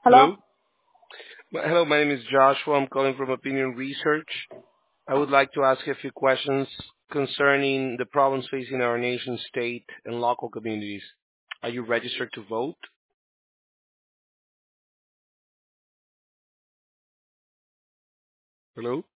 Hello? Hello. Hello, my name is Joshua. I'm calling from Opinion Research. I would like to ask you a few questions concerning the problems facing our nation, state, and local communities. Are you registered to vote? Hello?